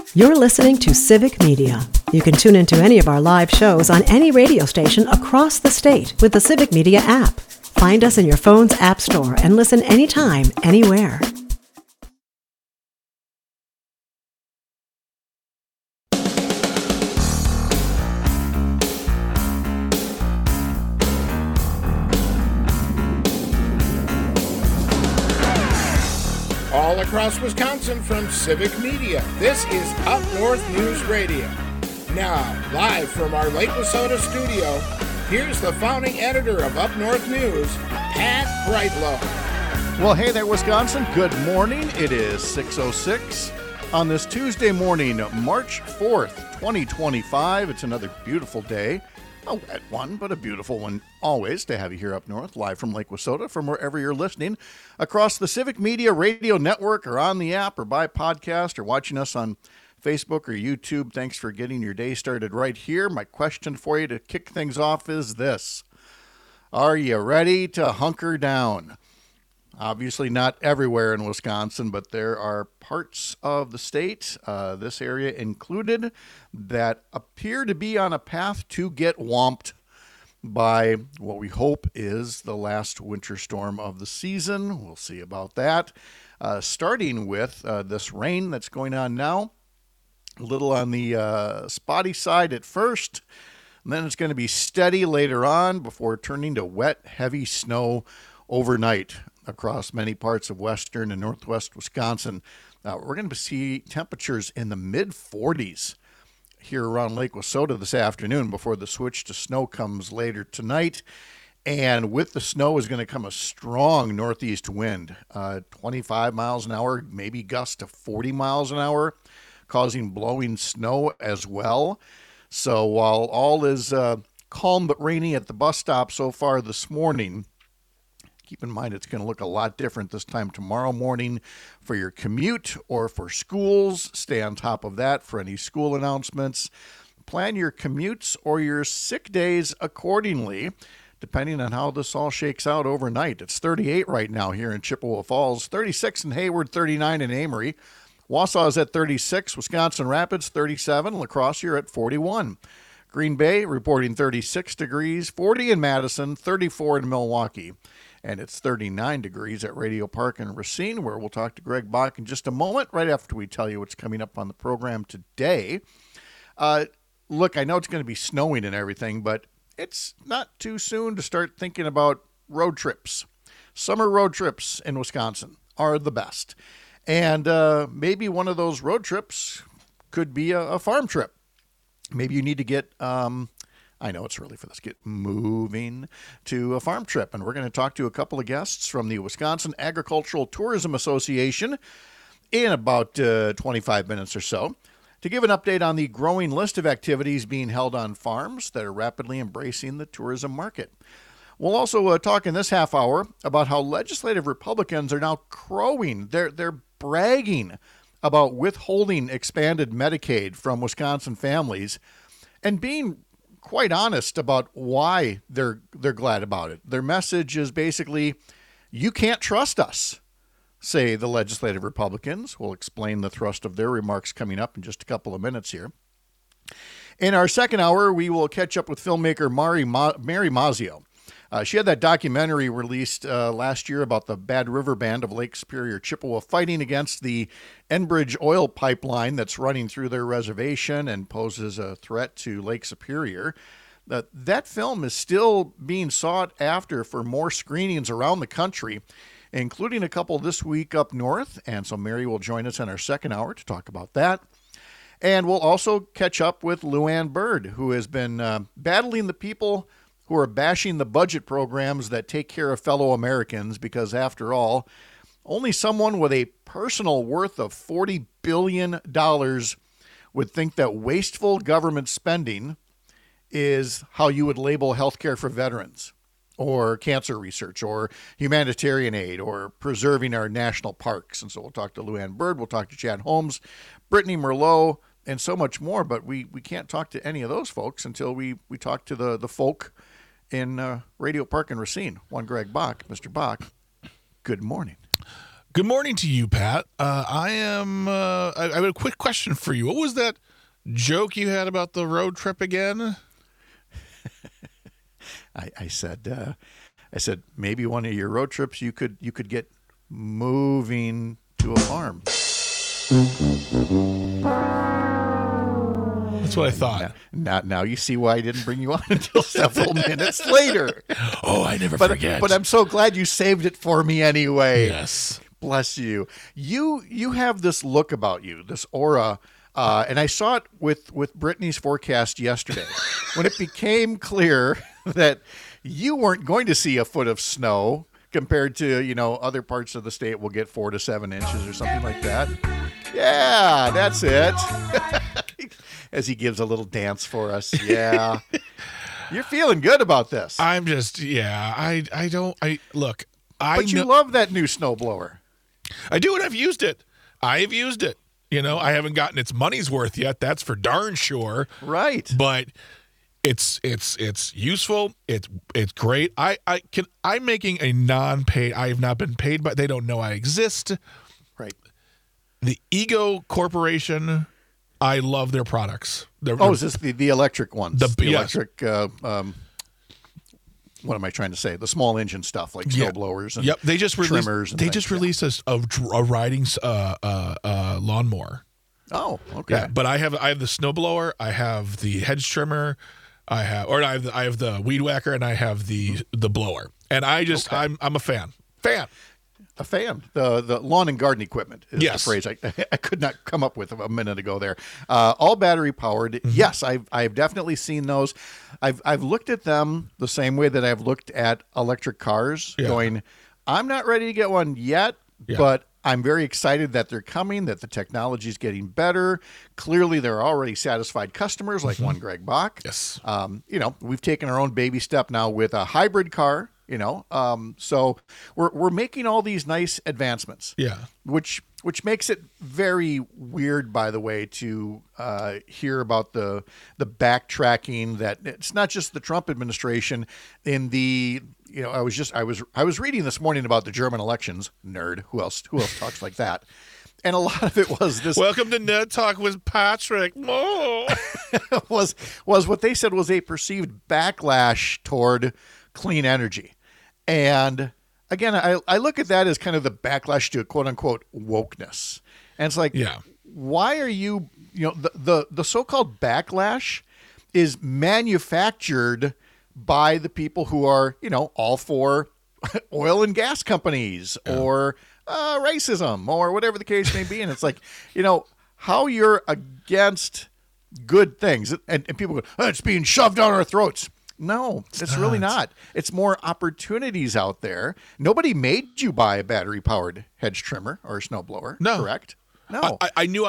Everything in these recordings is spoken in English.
You're listening to Civic Media. You can tune into any of our live shows on any radio station across the state with the Civic Media app. Find us in your phone's app store and listen anytime, anywhere. All across Wisconsin from Civic Media, this is Up North News Radio. Now, live from our Lake Wissota studio, here's the founding editor of Up North News, Pat Brightlow. Well, hey there, Wisconsin. Good morning. It is 6:06 on this Tuesday morning, March 4th, 2025. It's another beautiful day. A wet one, but a beautiful one always to have you here up north, live from Lake Wissota, from wherever you're listening, across the Civic Media Radio Network or on the app or by podcast or watching us on Facebook or YouTube. Thanks for getting your day started right here. My question for you to kick things off is this. Are you ready to hunker down? Obviously not everywhere in Wisconsin, but there are parts of the state, this area included, that appear to be on a path to get whomped by what we hope is the last winter storm of the season. We'll see about that. Starting with this rain that's going on now, a little on the spotty side at first, and then it's going to be steady later on before turning to wet, heavy snow overnight across many parts of western and northwest Wisconsin. We're going to see temperatures in the mid-40s here around Lake Wissota this afternoon before the switch to snow comes later tonight. And with the snow is going to come a strong northeast wind, 25 miles an hour, maybe gusts to 40 miles an hour, causing blowing snow as well. So while all is calm but rainy at the bus stop so far this morning, keep in mind it's going to look a lot different this time tomorrow morning for your commute or for schools. Stay on top of that for any school announcements. Plan your commutes or your sick days accordingly, depending on how this all shakes out overnight. It's 38 right now here in Chippewa Falls, 36 in Hayward, 39 in Amory. Wausau is at 36, Wisconsin Rapids 37, La Crosse you're at 41. Green Bay reporting 36 degrees, 40 in Madison, 34 in Milwaukee. And it's 39 degrees at Radio Park in Racine, where we'll talk to Greg Bach in just a moment, right after we tell you what's coming up on the program today. Look, I know it's going to be snowing and everything, but it's not too soon to start thinking about road trips. Summer road trips in Wisconsin are the best. And maybe one of those road trips could be a farm trip. Maybe you need to get... I know it's early for this. Get moving to a farm trip. And we're going to talk to a couple of guests from the Wisconsin Agricultural Tourism Association in about 25 minutes or so to give an update on the growing list of activities being held on farms that are rapidly embracing the tourism market. We'll also talk in this half hour about how legislative Republicans are now crowing. They're bragging about withholding expanded Medicaid from Wisconsin families and being quite honest about why they're glad about it. Their message is basically, you can't trust us, say the legislative Republicans. We'll explain the thrust of their remarks coming up in just a couple of minutes here. In our second hour, we will catch up with filmmaker Mary Mazzio. She had that documentary released last year about the Bad River Band of Lake Superior, Chippewa, fighting against the Enbridge oil pipeline that's running through their reservation and poses a threat to Lake Superior. That film is still being sought after for more screenings around the country, including a couple this week up north. And so Mary will join us in our second hour to talk about that. And we'll also catch up with Luann Bird, who has been battling the people who are bashing the budget programs that take care of fellow Americans, because after all, only someone with a personal worth of $40 billion would think that wasteful government spending is how you would label healthcare for veterans or cancer research or humanitarian aid or preserving our national parks. And so we'll talk to Luann Bird, we'll talk to Chad Holmes, Brittany Merlot, and so much more. But we can't talk to any of those folks until we talk to the folk in Radio Park in Racine. One Greg Bach. Mr. Bach, good morning. Good morning to you, Pat. I have a quick question for you. What was that joke you had about the road trip again? I said maybe one of your road trips you could get moving to a farm. That's what I thought. Now you see why I didn't bring you on until several minutes later. Oh, I never forget. But I'm so glad you saved it for me anyway. Yes. Bless you. You have this look about you, this aura, and I saw it with Brittany's forecast yesterday when it became clear that you weren't going to see a foot of snow compared to, other parts of the state will get 4 to 7 inches or something like that. Yeah, that's it. As he gives a little dance for us. Yeah. You're feeling good about this. I'm just, look. But you love that new snowblower. I do, and I've used it. I haven't gotten its money's worth yet. That's for darn sure. Right. But it's useful. It's great. I'm making a non-paid. I have not been paid, but they don't know I exist. Right. The Ego Corporation. I love their products. Is this the electric ones? The yes. electric. What am I trying to say? The small engine stuff like snow blowers and they just trimmers. Released a riding lawnmower. Oh, okay. Yeah, but I have the snow blower. I have the hedge trimmer. I have the weed whacker, and I have the blower. And I'm a fan. A fan. The lawn and garden equipment is the phrase I could not come up with a minute ago there. All battery powered. Mm-hmm. Yes, I've definitely seen those. I've looked at them the same way that I've looked at electric cars, going, I'm not ready to get one yet, but I'm very excited that they're coming, that the technology is getting better. Clearly, there are already satisfied customers like one Greg Bach. Yes. We've taken our own baby step now with a hybrid car. So we're making all these nice advancements. Yeah. Which makes it very weird, by the way, to hear about the backtracking that it's not just the Trump administration in the. I was reading this morning about the German elections. Nerd. Who else talks like that? And a lot of it was this. Welcome to Nerd Talk with Patrick. Oh. was what they said was a perceived backlash toward clean energy. And again, I look at that as kind of the backlash to quote unquote wokeness. And it's like, why are you, the so-called backlash is manufactured by the people who are, all for oil and gas companies or racism or whatever the case may be. And it's like, how you're against good things. And people go, it's being shoved down our throats. No, it's really not. It's more opportunities out there. Nobody made you buy a battery-powered hedge trimmer or a snowblower. No. Correct? No. I knew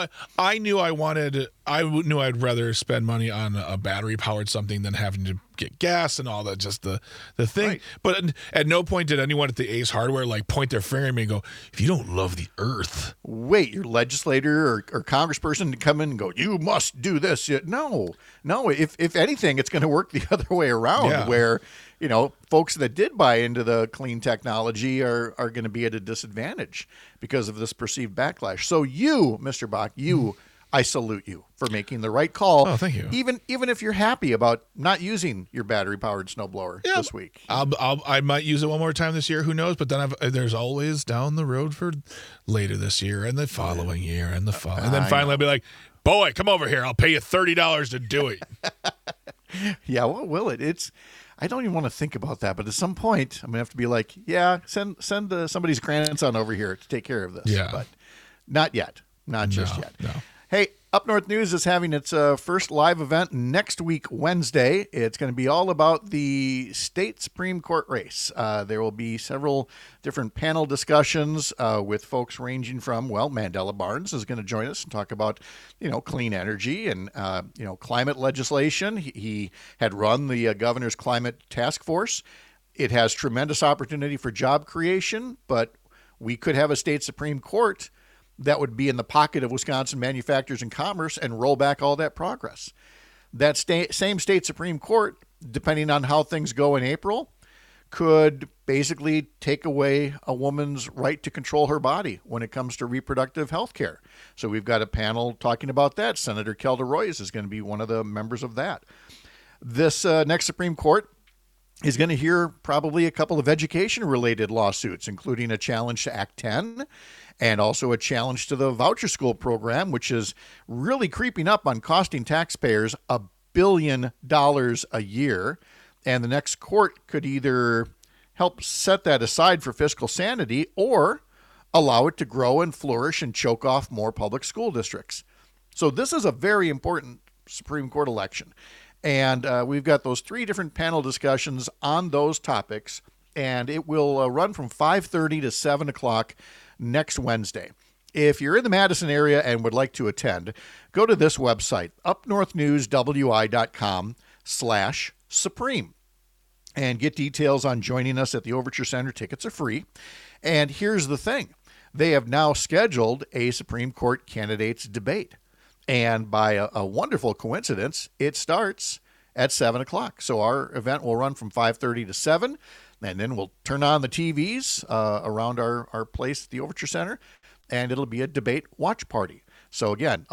I'd rather spend money on a battery-powered something than having to get gas and all that, just the thing. Right. But at no point did anyone at the Ace Hardware point their finger at me and go, if you don't love the earth. Wait, your legislator or congressperson to come in and go, you must do this. No. If anything, it's going to work the other way around where, folks that did buy into the clean technology are going to be at a disadvantage because of this perceived backlash. So you, Mr. Bach, I salute you for making the right call. Oh, thank you. Even if you're happy about not using your battery-powered snowblower this week. I might use it one more time this year. Who knows? But then there's always down the road for later this year and the following year and and then finally I'll be like, boy, come over here. I'll pay you $30 to do it. Yeah, what will it? I don't even want to think about that, but at some point, I'm going to have to be like, send somebody's grandson over here to take care of this. Yeah. But not yet. Not just yet. No. Hey, Up North News is having its first live event next week, Wednesday. It's going to be all about the state Supreme Court race. There will be several different panel discussions with folks ranging from, Mandela Barnes is going to join us and talk about, clean energy and, climate legislation. He had run the governor's climate task force. It has tremendous opportunity for job creation, but we could have a state Supreme Court that would be in the pocket of Wisconsin manufacturers and commerce and roll back all that progress. That same state Supreme Court, depending on how things go in April, could basically take away a woman's right to control her body when it comes to reproductive health care. So we've got a panel talking about that. Senator Kelda Roys is going to be one of the members of that. This next Supreme Court is going to hear probably a couple of education-related lawsuits, including a challenge to Act 10 and also a challenge to the voucher school program, which is really creeping up on costing taxpayers $1 billion a year. And the next court could either help set that aside for fiscal sanity or allow it to grow and flourish and choke off more public school districts. So this is a very important Supreme Court election. And we've got those 3 different panel discussions on those topics, and it will run from 5:30 to 7 o'clock next Wednesday. If you're in the Madison area and would like to attend, go to this website, upnorthnewswi.com/Supreme, and get details on joining us at the Overture Center. Tickets are free. And here's the thing. They have now scheduled a Supreme Court candidates debate. And by a wonderful coincidence, it starts at 7 o'clock. So our event will run from 5:30 to 7, and then we'll turn on the TVs around our place at the Overture Center, and it'll be a debate watch party. So again,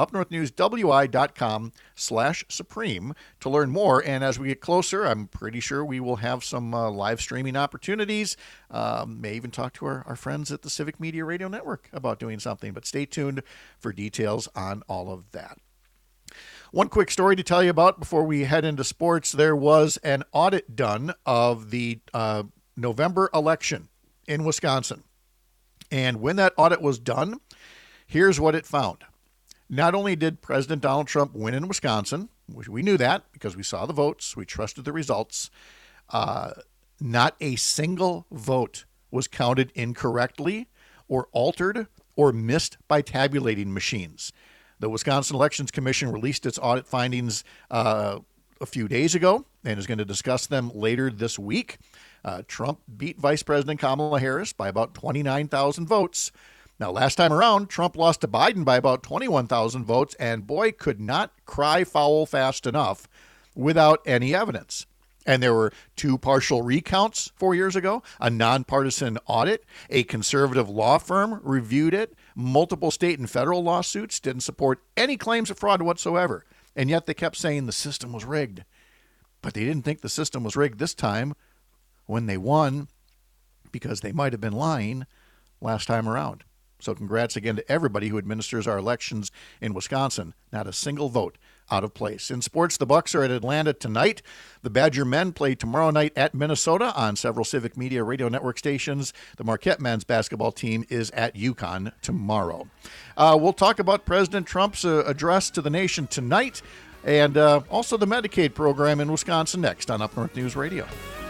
upnorthnewswi.com/Supreme to learn more. And as we get closer, I'm pretty sure we will have some live streaming opportunities. May even talk to our friends at the Civic Media Radio Network about doing something. But stay tuned for details on all of that. One quick story to tell you about before we head into sports. There was an audit done of the November election in Wisconsin. And when that audit was done, here's what it found. Not only did President Donald Trump win in Wisconsin, which we knew that because we saw the votes, we trusted the results, not a single vote was counted incorrectly or altered or missed by tabulating machines. The Wisconsin Elections Commission released its audit findings a few days ago and is going to discuss them later this week. Trump beat Vice President Kamala Harris by about 29,000 votes. Now, last time around, Trump lost to Biden by about 21,000 votes, and boy, could not cry foul fast enough without any evidence. And there were 2 partial recounts 4 years ago, a nonpartisan audit, a conservative law firm reviewed it, multiple state and federal lawsuits didn't support any claims of fraud whatsoever. And yet they kept saying the system was rigged. But they didn't think the system was rigged this time when they won because they might have been lying last time around. So congrats again to everybody who administers our elections in Wisconsin. Not a single vote out of place. In sports, the Bucks are at Atlanta tonight. The Badger men play tomorrow night at Minnesota on several Civic Media Radio Network stations. The Marquette men's basketball team is at UConn tomorrow. We'll talk about President Trump's address to the nation tonight and also the Medicaid program in Wisconsin next on Up North News Radio.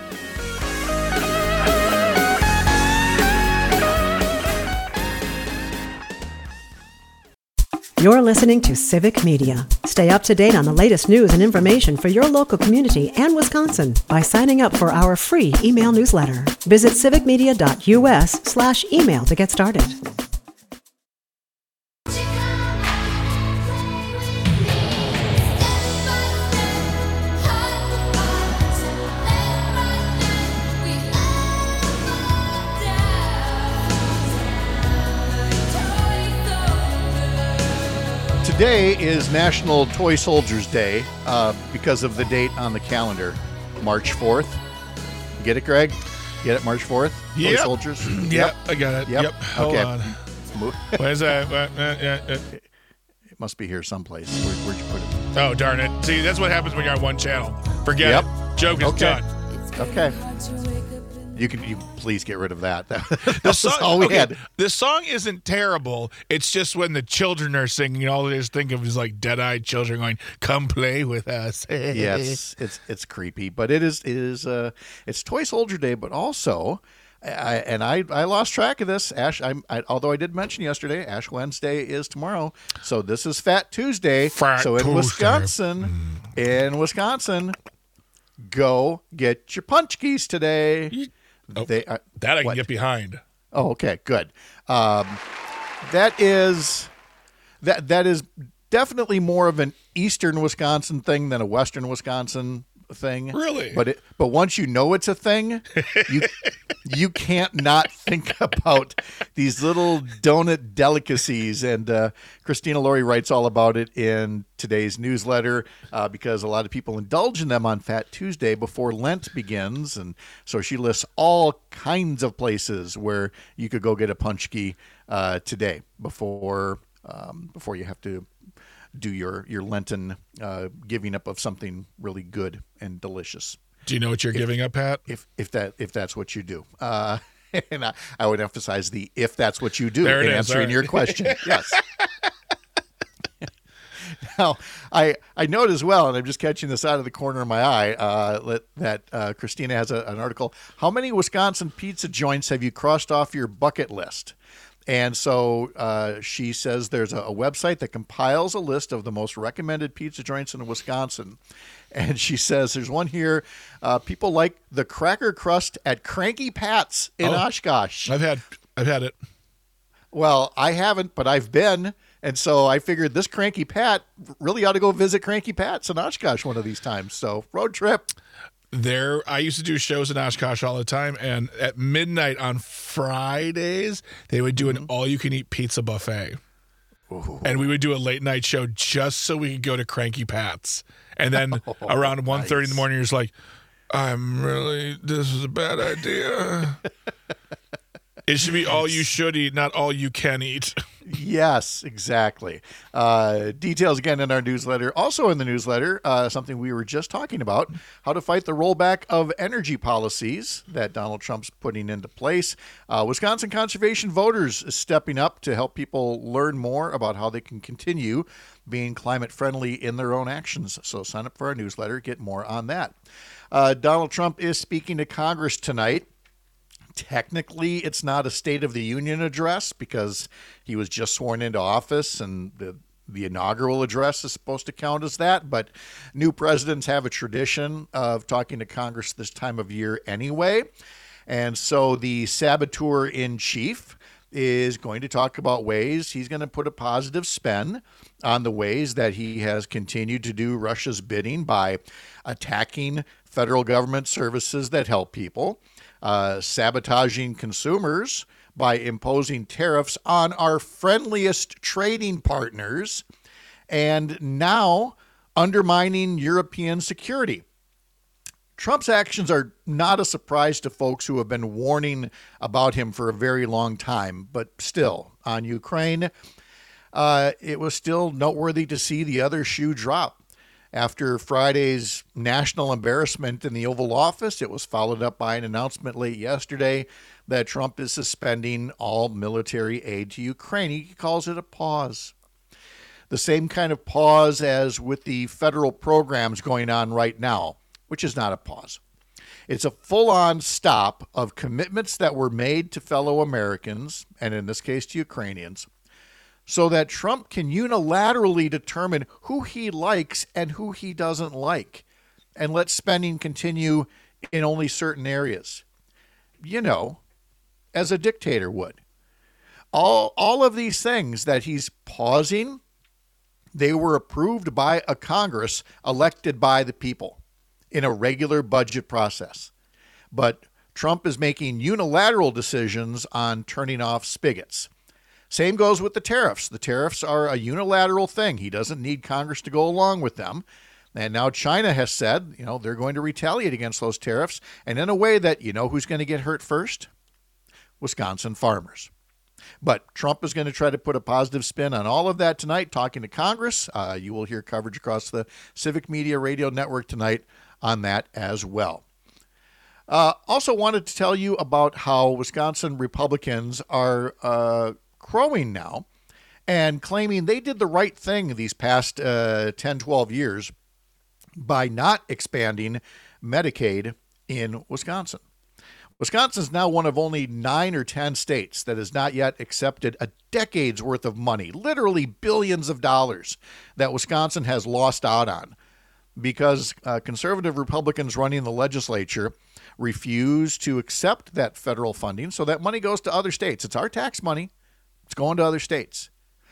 You're listening to Civic Media. Stay up to date on the latest news and information for your local community and Wisconsin by signing up for our free email newsletter. Visit civicmedia.us/email to get started. Today is National Toy Soldiers Day because of the date on the calendar, March 4th. Get it, Greg? Get it, March 4th? Yep. Toy Soldiers? Yep, I got it. Yep. Hold on. What is that? It must be here someplace. Where'd you put it? Oh, darn it. See, that's what happens when you're on one channel. Forget it. Joke is done. Okay. You please get rid of that. That's all we had. The song isn't terrible. It's just when the children are singing, all they just think of is like dead-eyed children going, "Come play with us." Yes, it's creepy, but it's Toy Soldier Day, but also, I lost track of this. Although I did mention yesterday, Ash Wednesday is tomorrow, so this is Fat Tuesday. In Wisconsin, go get your punchkis today. That I can get behind. Oh, okay, good. That is definitely more of an Eastern Wisconsin thing than a Western Wisconsin thing. Really? But once you know it's a thing, you can't not think about these little donut delicacies. And Christina Laurie writes all about it in today's newsletter because a lot of people indulge in them on Fat Tuesday before Lent begins. And so she lists all kinds of places where you could go get a punchki today before you have to do your Lenten giving up of something really good and delicious. Do you know what you're giving up, Pat? If that's what you do, and I would emphasize the if that's what you do in answering your question. Yes. Now, I note as well, and I'm just catching this out of the corner of my eye, that Christina has an article. How many Wisconsin pizza joints have you crossed off your bucket list? And so she says there's a website that compiles a list of the most recommended pizza joints in Wisconsin. And she says there's one here. People like the cracker crust at Cranky Pat's in Oshkosh. I've had it. Well, I haven't, but I've been. And so I figured this Cranky Pat really ought to go visit Cranky Pat's in Oshkosh one of these times. So road trip. I used to do shows in Oshkosh all the time, and at midnight on Fridays, they would do an all-you-can-eat pizza buffet. Ooh. And we would do a late-night show just so we could go to Cranky Pat's. And then around 1:30 in the morning, you're just like, this is a bad idea. It should be all you should eat, not all you can eat. Yes, exactly. Details again in our newsletter. Also in the newsletter, something we were just talking about, how to fight the rollback of energy policies that Donald Trump's putting into place. Wisconsin conservation voters is stepping up to help people learn more about how they can continue being climate friendly in their own actions. So sign up for our newsletter, get more on that. Donald Trump is speaking to Congress tonight. Technically, it's not a State of the Union address because he was just sworn into office, and the inaugural address is supposed to count as that. But new presidents have a tradition of talking to Congress this time of year anyway. And so the saboteur-in-chief is going to talk about ways he's going to put a positive spin on the ways that he has continued to do Russia's bidding by attacking federal government services that help people, sabotaging consumers by imposing tariffs on our friendliest trading partners, and now undermining European security. Trump's actions are not a surprise to folks who have been warning about him for a very long time, but still, on Ukraine, it was still noteworthy to see the other shoe drop. After Friday's national embarrassment in the Oval Office, it was followed up by an announcement late yesterday that Trump is suspending all military aid to Ukraine. He calls it a pause. The same kind of pause as with the federal programs going on right now, which is not a pause. It's a full-on stop of commitments that were made to fellow Americans, and in this case to Ukrainians, so that Trump can unilaterally determine who he likes and who he doesn't like, and let spending continue in only certain areas. You know, as a dictator would. All of these things that he's pausing, they were approved by a Congress elected by the people in a regular budget process. But Trump is making unilateral decisions on turning off spigots. Same goes with the tariffs. The tariffs are a unilateral thing. He doesn't need Congress to go along with them. And now China has said, they're going to retaliate against those tariffs. And in a way that, who's going to get hurt first? Wisconsin farmers. But Trump is going to try to put a positive spin on all of that tonight, talking to Congress. You will hear coverage across the Civic Media Radio Network tonight on that as well. Also wanted to tell you about how Wisconsin Republicans are crowing now and claiming they did the right thing these past 10, 12 years by not expanding Medicaid in Wisconsin. Wisconsin is now one of only 9 or 10 states that has not yet accepted a decade's worth of money, literally billions of dollars, that Wisconsin has lost out on because conservative Republicans running the legislature refuse to accept that federal funding, so that money goes to other states. It's our tax money. It's going to other states.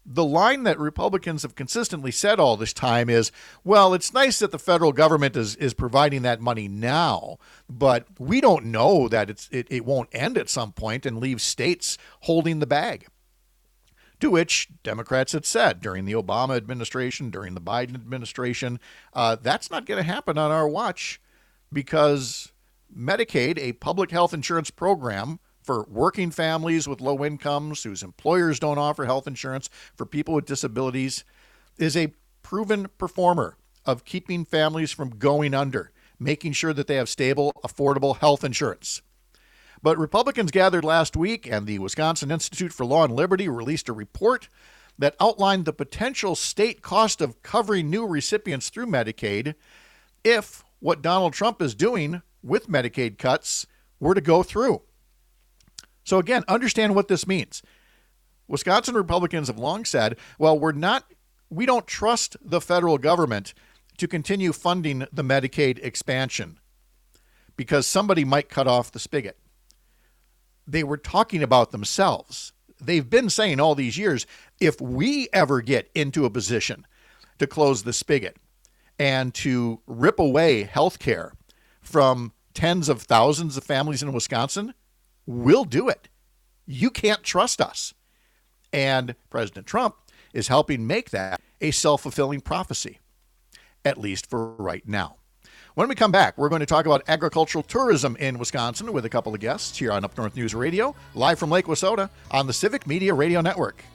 the line that Republicans have consistently said all this time is, well, it's nice that the federal government is providing that money now, but we don't know that it won't end at some point and leave states holding the bag. To which Democrats had said during the Obama administration, during the Biden administration, that's not going to happen on our watch, because Medicaid, a public health insurance program for working families with low incomes whose employers don't offer health insurance for people with disabilities, is a proven performer of keeping families from going under, making sure that they have stable, affordable health insurance. But Republicans gathered last week, and the Wisconsin Institute for Law and Liberty released a report that outlined the potential state cost of covering new recipients through Medicaid if what Donald Trump is doing with Medicaid cuts were to go through. So again, understand what this means. Wisconsin Republicans have long said, well, we don't trust the federal government to continue funding the Medicaid expansion because somebody might cut off the spigot. They were talking about themselves. They've been saying all these years, if we ever get into a position to close the spigot and to rip away health care from tens of thousands of families in Wisconsin, we'll do it. You can't trust us. And President Trump is helping make that a self-fulfilling prophecy, at least for right now. When we come back, we're going to talk about agricultural tourism in Wisconsin with a couple of guests here on Up North News Radio, live from Lake Wissota on the Civic Media Radio Network.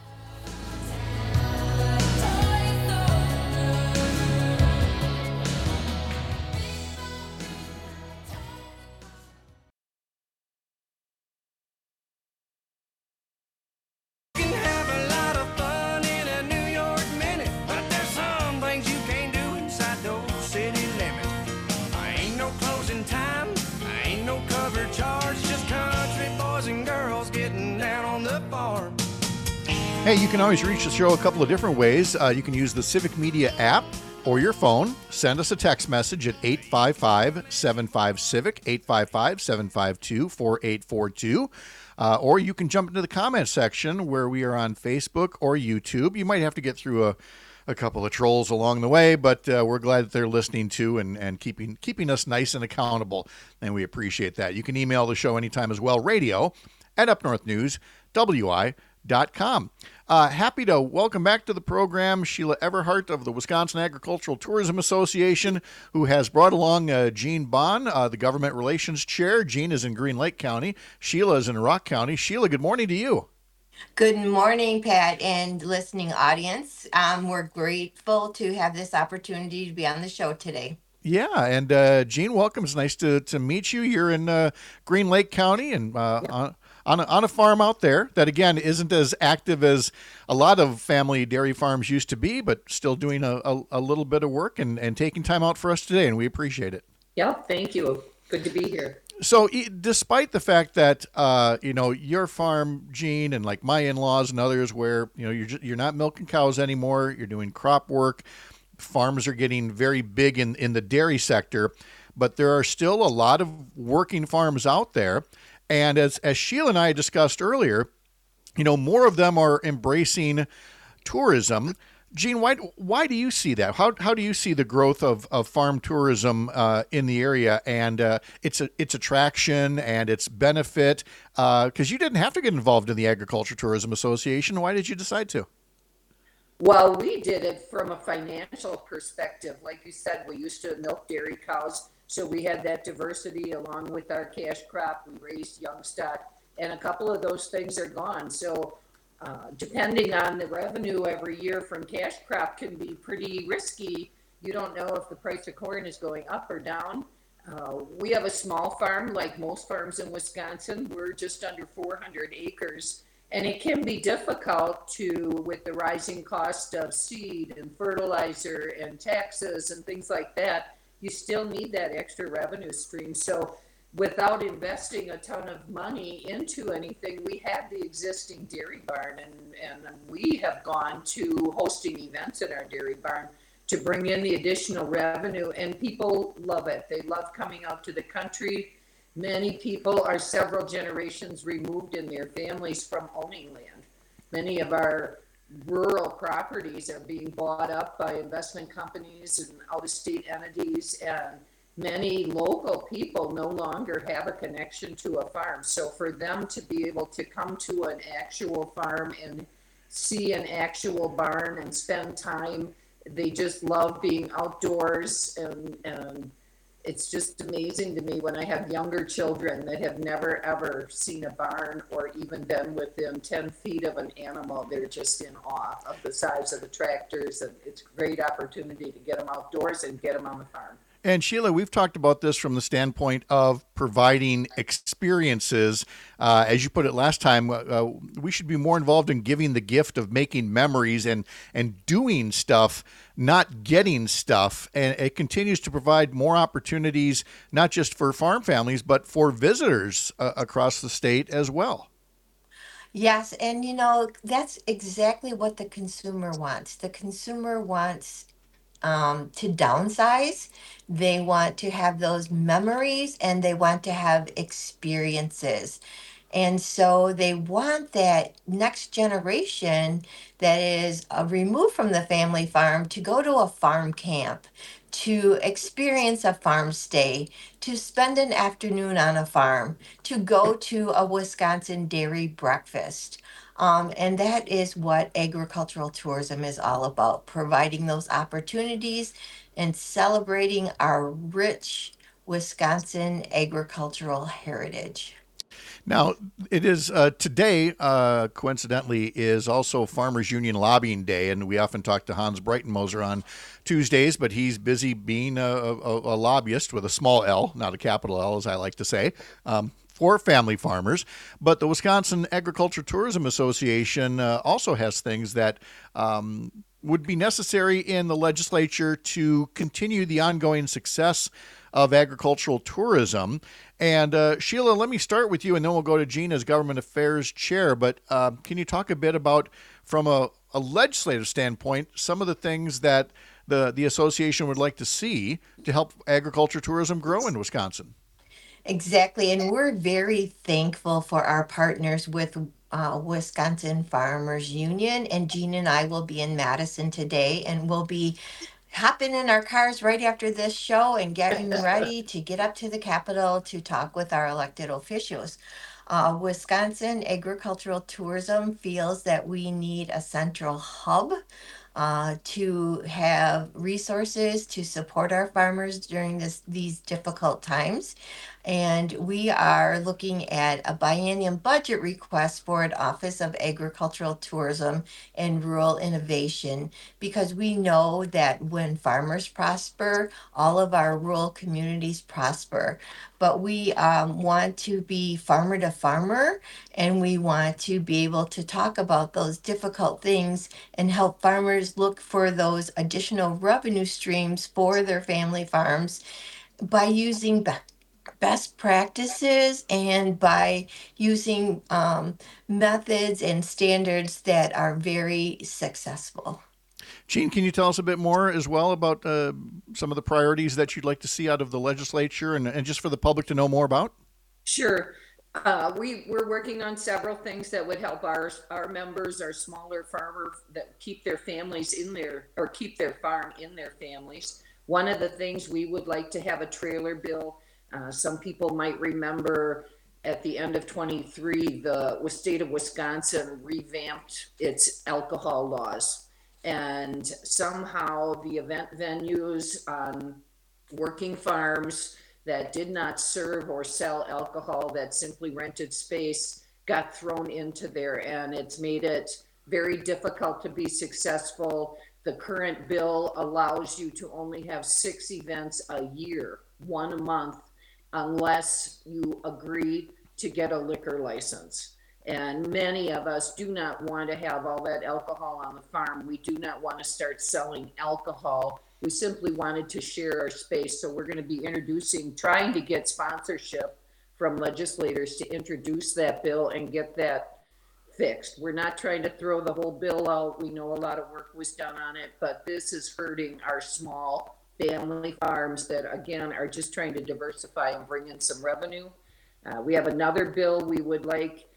Hey, you can always reach the show a couple of different ways. You can use the Civic Media app or your phone. Send us a text message at 855-75-CIVIC, 855-752-4842. Or you can jump into the comment section where we are on Facebook or YouTube. You might have to get through a couple of trolls along the way, but we're glad that they're listening to and keeping us nice and accountable, and we appreciate that. You can email the show anytime as well, radio@upnorthnewswi.com. Happy to welcome back to the program Sheila Everhart of the Wisconsin Agricultural Tourism Association, who has brought along Jean Bond, the Government Relations Chair. Jean is in Green Lake County. Sheila is in Rock County. Sheila, good morning to you. Good morning, Pat, and listening audience. We're grateful to have this opportunity to be on the show today. Yeah, and Jean, welcome. It's nice to meet you. You're in Green Lake County and on a farm out there that, again, isn't as active as a lot of family dairy farms used to be, but still doing a little bit of work and taking time out for us today, and we appreciate it. Yep, thank you. Good to be here. So despite the fact that, your farm, Jean, and like my in-laws and others where, you're not milking cows anymore, you're doing crop work, farms are getting very big in the dairy sector, but there are still a lot of working farms out there. And as Sheila and I discussed earlier, more of them are embracing tourism. Jean, why do you see that? How do you see the growth of farm tourism in the area and its attraction and its benefit? Because you didn't have to get involved in the Agriculture Tourism Association. Why did you decide to? Well, we did it from a financial perspective. Like you said, we used to milk dairy cows. So we had that diversity along with our cash crop. We raised young stock, and a couple of those things are gone. So depending on the revenue every year from cash crop can be pretty risky. You don't know if the price of corn is going up or down. We have a small farm, like most farms in Wisconsin. We're just under 400 acres, and it can be difficult with the rising cost of seed and fertilizer and taxes and things like that. You still need that extra revenue stream. So without investing a ton of money into anything, we have the existing dairy barn, and we have gone to hosting events in our dairy barn to bring in the additional revenue, and people love it. They love coming out to the country. Many people are several generations removed in their families from owning land. Many of our rural properties are being bought up by investment companies and out-of-state entities, and many local people no longer have a connection to a farm. So for them to be able to come to an actual farm and see an actual barn and spend time, they just love being outdoors, and it's just amazing to me when I have younger children that have never ever seen a barn or even been within 10 feet of an animal. They're just in awe of the size of the tractors, and it's a great opportunity to get them outdoors and get them on the farm. And Sheila, we've talked about this from the standpoint of providing experiences. As you put it last time, we should be more involved in giving the gift of making memories and doing stuff, not getting stuff. And it continues to provide more opportunities, not just for farm families, but for visitors across the state as well. Yes, and that's exactly what the consumer wants. The consumer wants to downsize. They want to have those memories and they want to have experiences. And so they want that next generation that is removed from the family farm to go to a farm camp, to experience a farm stay, to spend an afternoon on a farm, to go to a Wisconsin dairy breakfast. And that is what agricultural tourism is all about, providing those opportunities and celebrating our rich Wisconsin agricultural heritage. Now, it is today, coincidentally, is also Farmers Union Lobbying Day, and we often talk to Hans Breitenmoser on Tuesdays, but he's busy being a lobbyist with a small L, not a capital L, as I like to say, for family farmers. But the Wisconsin Agriculture Tourism Association also has things that would be necessary in the legislature to continue the ongoing success of agricultural tourism. And Sheila, let me start with you, and then we'll go to Gene as Government Affairs Chair. But can you talk a bit about, from a legislative standpoint, some of the things that the association would like to see to help agriculture tourism grow in Wisconsin? Exactly. And we're very thankful for our partners with Wisconsin Farmers Union. And Jean and I will be in Madison today, and we'll be hopping in our cars right after this show and getting ready to get up to the Capitol to talk with our elected officials. Wisconsin Agricultural Tourism feels that we need a central hub to have resources to support our farmers during these difficult times. And we are looking at a biennium budget request for an Office of Agricultural Tourism and Rural Innovation, because we know that when farmers prosper, all of our rural communities prosper. But we want to be farmer to farmer, and we want to be able to talk about those difficult things and help farmers look for those additional revenue streams for their family farms by using best practices and by using methods and standards that are very successful. Gene, can you tell us a bit more as well about some of the priorities that you'd like to see out of the legislature and just for the public to know more about? Sure. We're working on several things that would help our members, our smaller farmers that keep their families in their, or keep their farm in their families. One of the things we would like to have a trailer bill. Some people might remember at the end of 23, the state of Wisconsin revamped its alcohol laws. And somehow the event venues on working farms that did not serve or sell alcohol, that simply rented space, got thrown into there, and it's made it very difficult to be successful. The current bill allows you to only have 6 events a year, 1 a month, unless you agree to get a liquor license. And many of us do not want to have all that alcohol on the farm. We do not want to start selling alcohol. We simply wanted to share our space. So we're going to be trying to get sponsorship from legislators to introduce that bill and get that fixed. We're not trying to throw the whole bill out. We know a lot of work was done on it, but this is hurting our small family farms that, again, are just trying to diversify and bring in some revenue. We have another bill we would like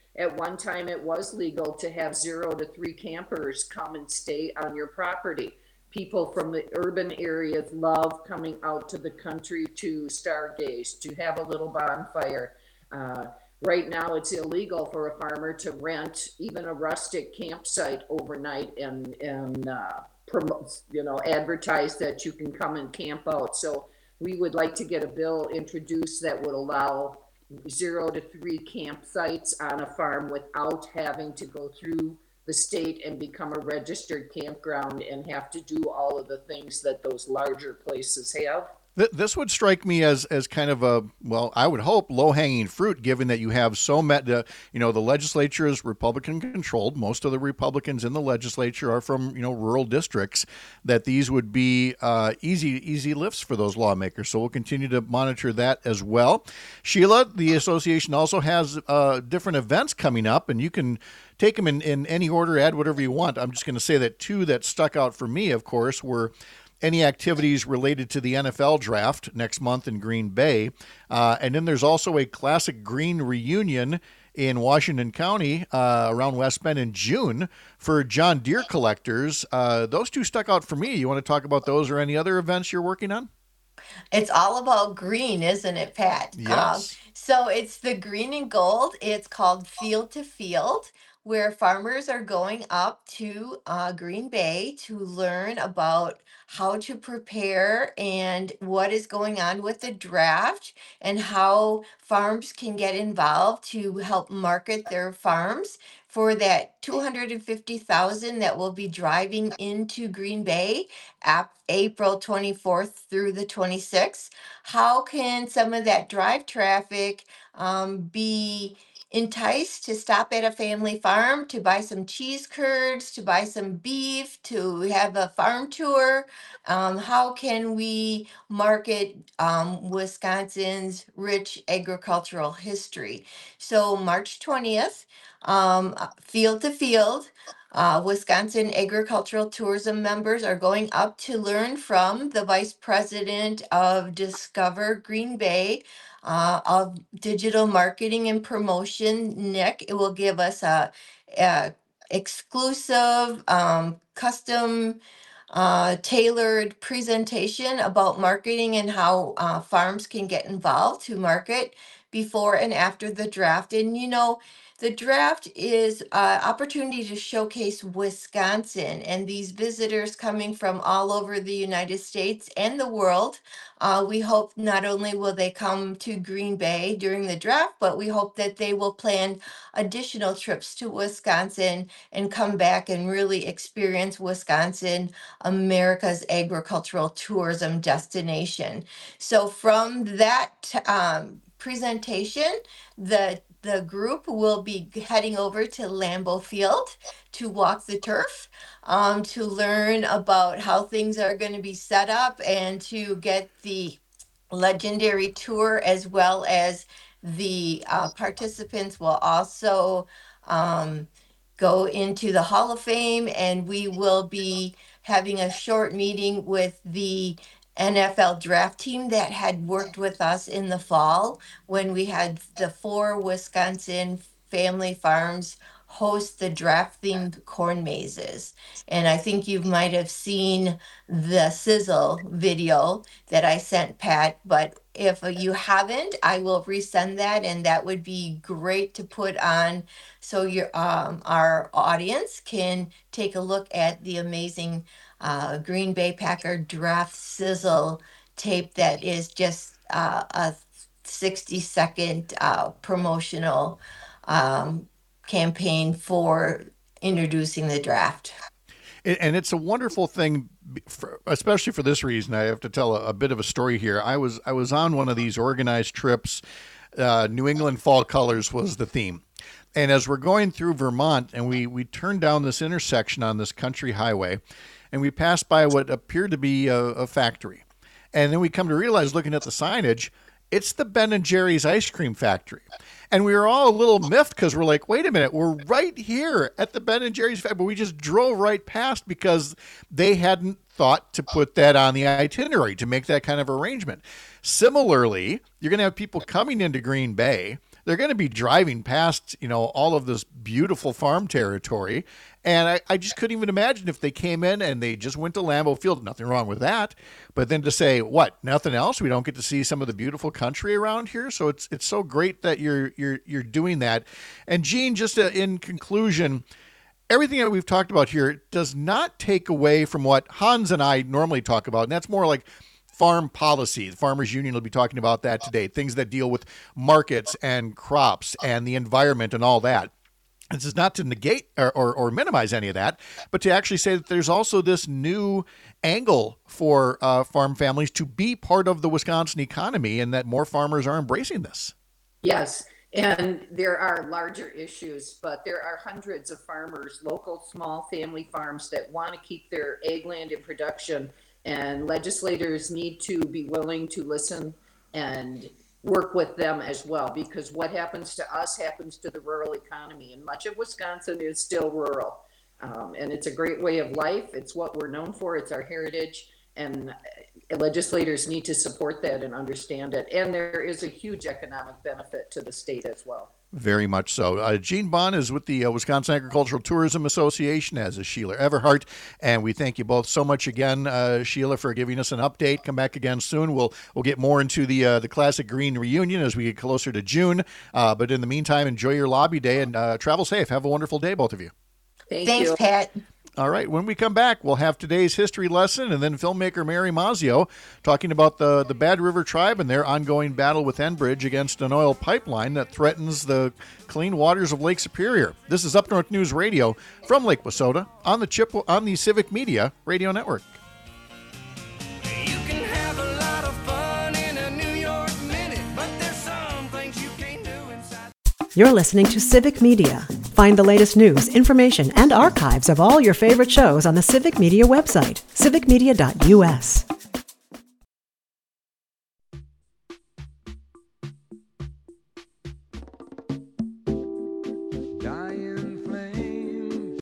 At one time, it was legal to have 0 to 3 campers come and stay on your property. People from the urban areas love coming out to the country to stargaze, to have a little bonfire. Right now, it's illegal for a farmer to rent even a rustic campsite overnight and promote, advertise that you can come and camp out. So we would like to get a bill introduced that would allow 0 to 3 campsites on a farm without having to go through the state and become a registered campground and have to do all of the things that those larger places have. This would strike me as kind of a, well, I would hope low-hanging fruit, given that you have so many, the legislature is Republican controlled. Most of the Republicans in the legislature are from, rural districts, that these would be easy lifts for those lawmakers. So we'll continue to monitor that as well. Sheila, the association also has different events coming up, and you can take them in any order, add whatever you want. I'm just going to say that two that stuck out for me, of course, were any activities related to the NFL draft next month in Green Bay. And then there's also a Classic Green reunion in Washington County around West Bend in June for John Deere collectors. Those two stuck out for me. You want to talk about those or any other events you're working on? It's all about green, isn't it, Pat? Yes. So it's the green and gold. It's called Field to Field, where farmers are going up to Green Bay to learn about how to prepare and what is going on with the draft and how farms can get involved to help market their farms for that 250,000 that will be driving into Green Bay April 24th through the 26th. How can some of that drive traffic be enticed to stop at a family farm to buy some cheese curds, to buy some beef, to have a farm tour? How can we market Wisconsin's rich agricultural history? So March 20th, Field to Field, Wisconsin Agricultural Tourism members are going up to learn from the Vice President of Discover Green Bay of Digital Marketing and Promotion, Nick. It will give us a exclusive, custom, tailored presentation about marketing and how farms can get involved to market before and after the draft. And the draft is an opportunity to showcase Wisconsin, and these visitors coming from all over the United States and the world. We hope not only will they come to Green Bay during the draft, but we hope that they will plan additional trips to Wisconsin and come back and really experience Wisconsin, America's agricultural tourism destination. So from that presentation, the group will be heading over to Lambeau Field to walk the turf, to learn about how things are going to be set up and to get the legendary tour, as well as the participants will also go into the Hall of Fame, and we will be having a short meeting with the NFL draft team that had worked with us in the fall when we had the 4 Wisconsin family farms host the draft themed corn mazes. And I think you might have seen the sizzle video that I sent Pat, but if you haven't, I will resend that, and that would be great to put on so your our audience can take a look at the amazing Green Bay Packer draft sizzle tape that is just a 60-second promotional campaign for introducing the draft. And it's a wonderful thing, especially for this reason. I have to tell a bit of a story here. I was on one of these organized trips. New England Fall Colors was the theme. And as we're going through Vermont, and we turned down this intersection on this country highway, and we passed by what appeared to be a factory. And then we come to realize, looking at the signage, it's the Ben & Jerry's ice cream factory. And we were all a little miffed because we're like, wait a minute, we're right here at the Ben & Jerry's factory. But we just drove right past because they hadn't thought to put that on the itinerary, to make that kind of arrangement. Similarly, you're going to have people coming into Green Bay they're going to be driving past, all of this beautiful farm territory. And I just couldn't even imagine if they came in and they just went to Lambeau Field. Nothing wrong with that. But then to say, what, nothing else? We don't get to see some of the beautiful country around here. So it's so great that you're doing that. And Gene, just in conclusion, everything that we've talked about here does not take away from what Hans and I normally talk about. And that's more like farm policy. The Farmers Union will be talking about that today. Things that deal with markets and crops and the environment and all that. This is not to negate or minimize any of that, but to actually say that there's also this new angle for farm families to be part of the Wisconsin economy, and that more farmers are embracing this. Yes. And there are larger issues, but there are hundreds of farmers, local small family farms that want to keep their ag land in production, and legislators need to be willing to listen and work with them as well, because what happens to us happens to the rural economy, and much of Wisconsin is still rural. And it's a great way of life. It's what we're known for. It's our heritage. And legislators need to support that and understand it. And there is a huge economic benefit to the state as well. Very much so. Gene Bond is with the Wisconsin Agricultural Tourism Association, as is Sheila Everhart. And we thank you both so much again, Sheila, for giving us an update. Come back again soon. We'll get more into the Classic Green reunion as we get closer to June. But in the meantime, enjoy your lobby day and travel safe. Have a wonderful day, both of you. Thanks, Pat. All right, when we come back, we'll have today's history lesson and then filmmaker Mary Mazzio talking about the Bad River Tribe and their ongoing battle with Enbridge against an oil pipeline that threatens the clean waters of Lake Superior. This is Up North News Radio from Lake Wissota on the Civic Media Radio Network. You can have a lot of fun in a New York minute, but there's some things you can't do inside. You're listening to Civic Media. Find the latest news, information, and archives of all your favorite shows on the Civic Media website, civicmedia.us. Dying flame.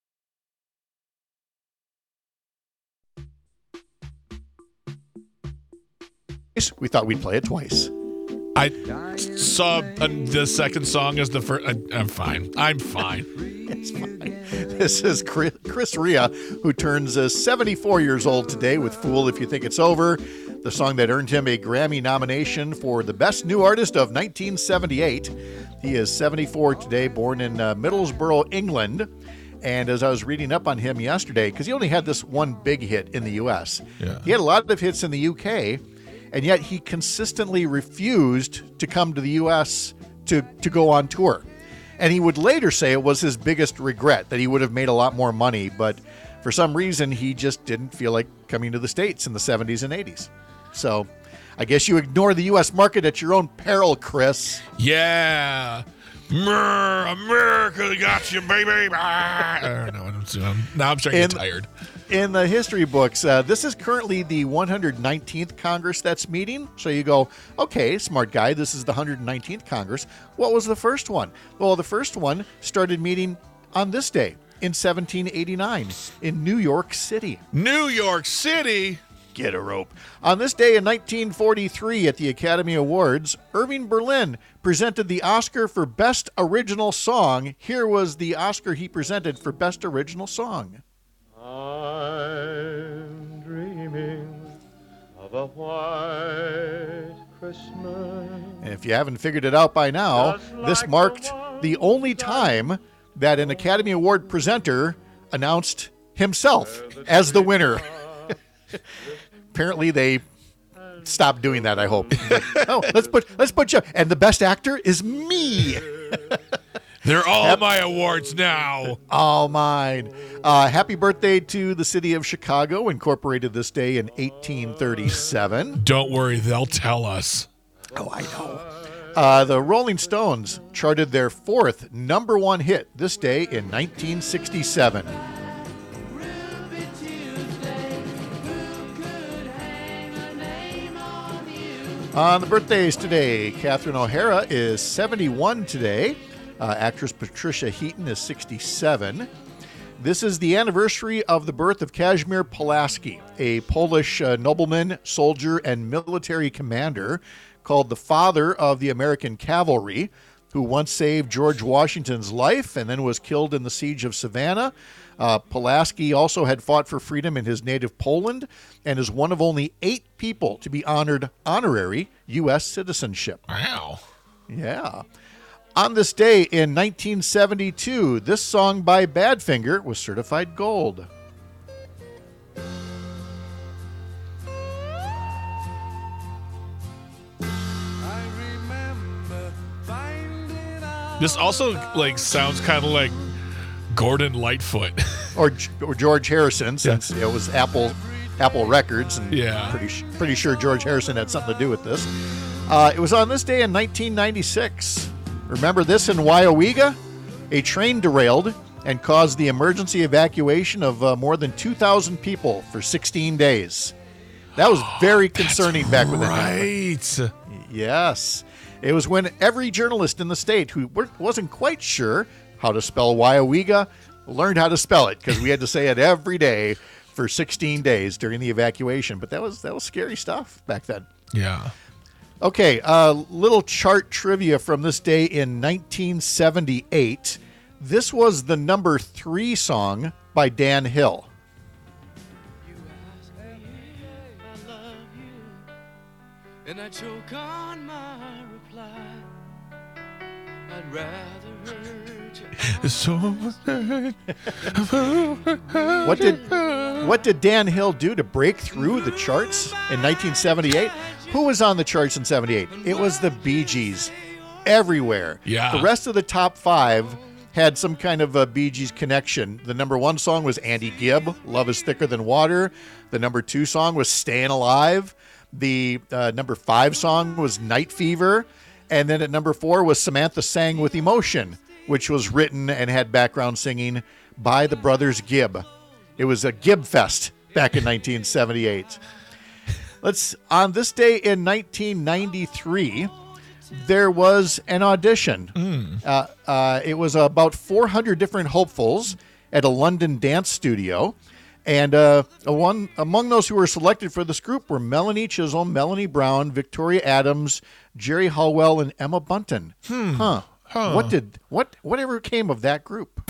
We thought we'd play it twice. I saw the second song as the first. I'm fine. It's fine. This is Chris Rea, who turns 74 years old today with Fool If You Think It's Over, the song that earned him a Grammy nomination for the Best New Artist of 1978. He is 74 today, born in Middlesbrough, England. And as I was reading up on him yesterday, because he only had this one big hit in the U.S., He had a lot of hits in the U.K., and yet he consistently refused to come to the U.S. to go on tour. And he would later say it was his biggest regret, that he would have made a lot more money, but for some reason he just didn't feel like coming to the States in the 70s and 80s. So I guess you ignore the U.S. market at your own peril, Chris. Yeah. America got you, baby. I don't know what I'm doing. Now I'm starting to get tired. In the history books, this is currently the 119th Congress that's meeting. So you go, okay, smart guy, this is the 119th Congress. What was the first one? Well, the first one started meeting on this day in 1789 in New York City. New York City? Get a rope. On this day in 1943 at the Academy Awards, Irving Berlin presented the Oscar for Best Original Song. Here was the Oscar he presented for Best Original Song. I'm dreaming of a white Christmas. And if you haven't figured it out by now, this marked the only time that an Academy Award presenter announced himself as the winner. Apparently they stopped doing that, I hope. Let's put you, and the best actor is me. They're all my awards now. All mine. Happy birthday to the city of Chicago, incorporated this day in 1837. Don't worry, they'll tell us. Oh, I know. The Rolling Stones charted their fourth number one hit this day in 1967. On the birthdays today, Catherine O'Hara is 71 today. Actress Patricia Heaton is 67. This is the anniversary of the birth of Kazimierz Pulaski, a Polish nobleman, soldier, and military commander called the father of the American cavalry. who once saved George Washington's life and then was killed in the siege of Savannah. Pulaski also had fought for freedom in his native Poland and is one of only 8 people to be honored honorary U.S. citizenship. Wow. Yeah. On this day in 1972, this song by Badfinger was certified gold. This also sounds kind of like Gordon Lightfoot. or George Harrison, since it was Apple Records, and Yeah. pretty sure George Harrison had something to do with this. It was on this day in 1996. Remember this in Wyowega? A train derailed and caused the emergency evacuation of more than 2,000 people for 16 days. That was very concerning back when that happened. Right. Yes. It was when every journalist in the state who wasn't quite sure how to spell Wyowega learned how to spell it, because we had to say it every day for 16 days during the evacuation. But that was scary stuff back then. Yeah. Okay, little chart trivia from this day in 1978. This was the number 3 song by Dan Hill. And I choke on my reply. I'd rather hurt you. So What did Dan Hill do to break through the charts in 1978? Who was on the charts in 78? It was the Bee Gees. Everywhere. Yeah. The rest of the top 5 had some kind of a Bee Gees connection. The number 1 song was Andy Gibb, Love is Thicker Than Water. The number 2 song was Stayin' Alive. The number 5 song was Night Fever. And then at number 4 was Samantha Sang with Emotion, which was written and had background singing by the brothers Gibb. It was a Gibb Fest back in 1978. On this day in 1993, there was an audition. It was about 400 different hopefuls at a London dance studio. And among those who were selected for this group were Melanie Chisholm, Melanie Brown, Victoria Adams, Jerry Hallwell, and Emma Bunton. Whatever came of that group?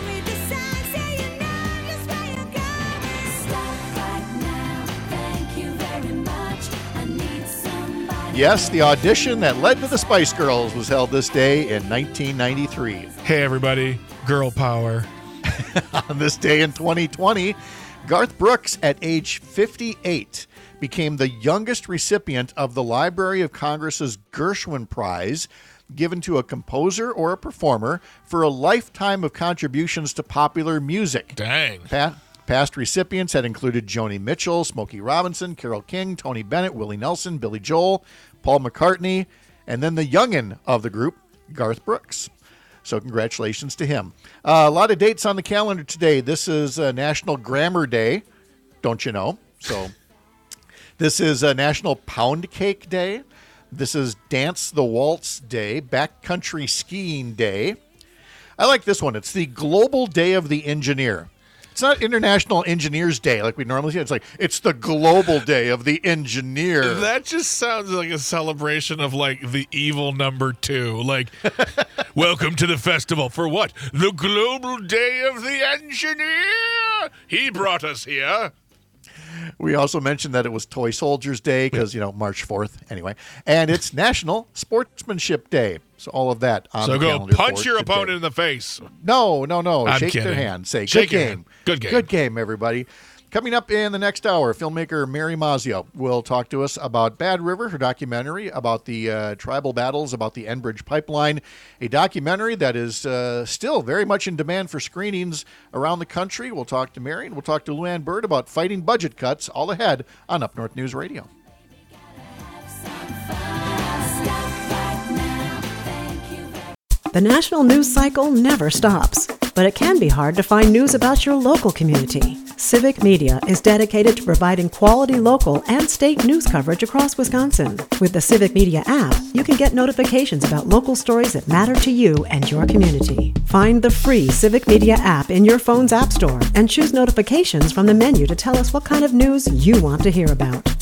Yes, the audition that led to the Spice Girls was held this day in 1993. Hey, everybody. Girl power. On this day in 2020, Garth Brooks, at age 58, became the youngest recipient of the Library of Congress's Gershwin Prize, given to a composer or a performer for a lifetime of contributions to popular music. Dang. Past recipients had included Joni Mitchell, Smokey Robinson, Carole King, Tony Bennett, Willie Nelson, Billy Joel, Paul McCartney, and then the youngin' of the group, Garth Brooks. So congratulations to him. A lot of dates on the calendar today. This is National Grammar Day, don't you know? So this is National Pound Cake Day. This is Dance the Waltz Day, Backcountry Skiing Day. I like this one. It's the Global Day of the Engineer. It's not International Engineers Day like we normally say. It's the Global Day of the Engineer. That just sounds like a celebration of the evil number 2. Welcome to the festival for what? The Global Day of the Engineer. He brought us here. We also mentioned that it was Toy Soldiers Day because, March 4th anyway. And it's National Sportsmanship Day. So all of that on the calendar. So go punch your opponent in the face. No. I'm Shake kidding. their hand. Say, Shake good your game. hand. Good game. Good game, everybody. Coming up in the next hour, filmmaker Mary Mazio will talk to us about Bad River, her documentary about the tribal battles, about the Enbridge Pipeline, a documentary that is still very much in demand for screenings around the country. We'll talk to Mary, and we'll talk to Luann Bird about fighting budget cuts, all ahead on Up North News Radio. The national news cycle never stops, but it can be hard to find news about your local community. Civic Media is dedicated to providing quality local and state news coverage across Wisconsin. With the Civic Media app, you can get notifications about local stories that matter to you and your community. Find the free Civic Media app in your phone's app store and choose notifications from the menu to tell us what kind of news you want to hear about.